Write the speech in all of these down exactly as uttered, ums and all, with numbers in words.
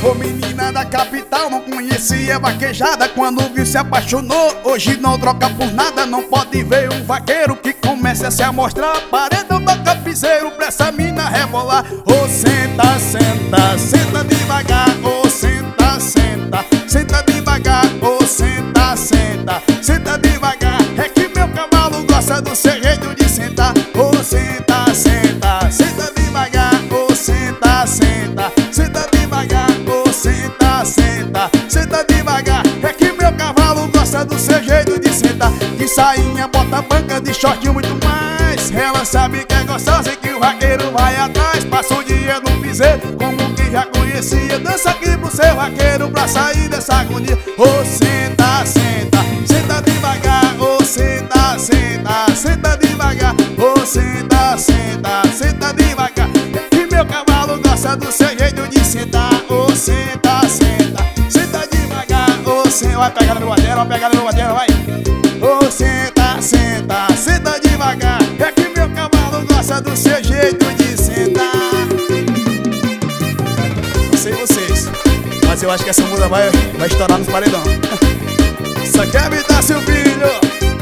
Ô menina da capital, não conhecia vaquejada. Quando viu se apaixonou, hoje não troca por nada. Não pode ver um vaqueiro que comece a se amostrar. Paredão toca piseiro pra essa mina rebolar. Ô senta, senta, senta devagar. Ô senta, senta, senta devagar. Ô senta, senta, senta devagar. É que meu cavalo gosta do seu jeito de sentar. Ô senta, senta, senta devagar. Ô senta, senta, senta devagar. Ô senta, senta, senta devagar. É que meu cavalo gosta do seu jeito de sentar. De sainha, bota banca, de short e muito mais. Ela sabe que é gostosa e que o vaqueiro vai atrás. Passa o dia no piseiro, como que já conhecia. Dança aqui pro seu vaqueiro pra sair dessa agonia. Ô senta, senta, senta devagar. Ô senta, senta, senta devagar. Ô senta, senta, senta devagar. É que meu cavalo gosta do seu jeito de sentar. Ô senta, senta, senta devagar. Ô senta, vai pegar no meu bateira, vai pegar no meu bateira, vai. Ô senta, senta, senta devagar. É que meu cavalo gosta do seu jeito de sentar. Não sei vocês, mas eu acho que essa música vai, vai estourar nos paredão. Só quer me dar seu filho.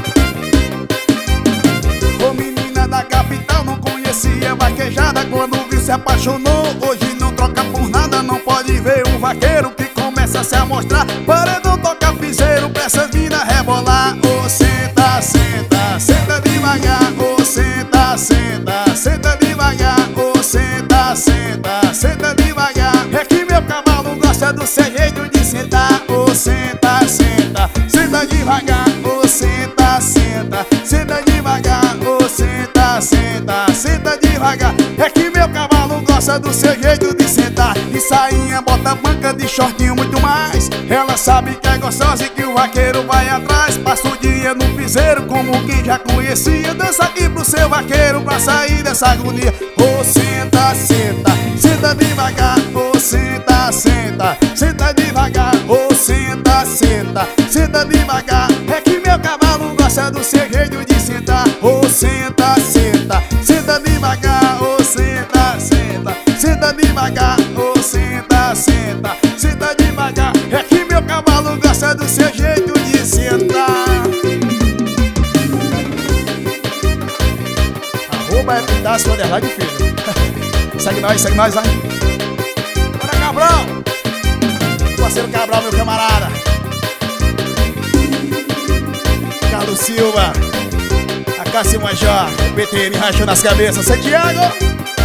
Ô menina da capital, não conhecia vaquejada. Quando viu se apaixonou, hoje não troca por nada. Não pode ver um vaqueiro que começa a se amostrar. Paredão toca piseiro pra essas minas rebolar. Ô senta, senta, senta devagar. Ô senta, senta, senta devagar. Ô senta, senta, senta devagar. É que meu cavalo gosta do seu jeito de sentar. Ô senta, senta, senta devagar. Ô senta, senta, senta devagar. Ô senta, senta, senta devagar. É que meu cavalo gosta do seu jeito de sentar. De sainha, bota banca, de shortinho muito mais. Ela sabe que é gostosa e que o vaqueiro vai atrás. Passa o dia no piseiro, como quem já conhecia. Dança aqui pro seu vaqueiro pra sair dessa agonia. Ô senta, senta, senta devagar. Ô senta, senta, senta devagar. Ô senta, senta, senta devagar. É que meu cavalo gosta do seu jeito de sentar. Ô senta, senta, senta devagar. Ô senta, senta, senta devagar. Ô senta, senta, senta devagar. É que meu cavalo gosta do seu jeito de sentar. Arroba é pedaço, underline, filho. Segue nós, segue nós, vai. Bora, Cabral. Parceiro Cabral, meu camarada. Carlos Silva, a Cássio Major, o P T M rachou nas cabeças. Santiago.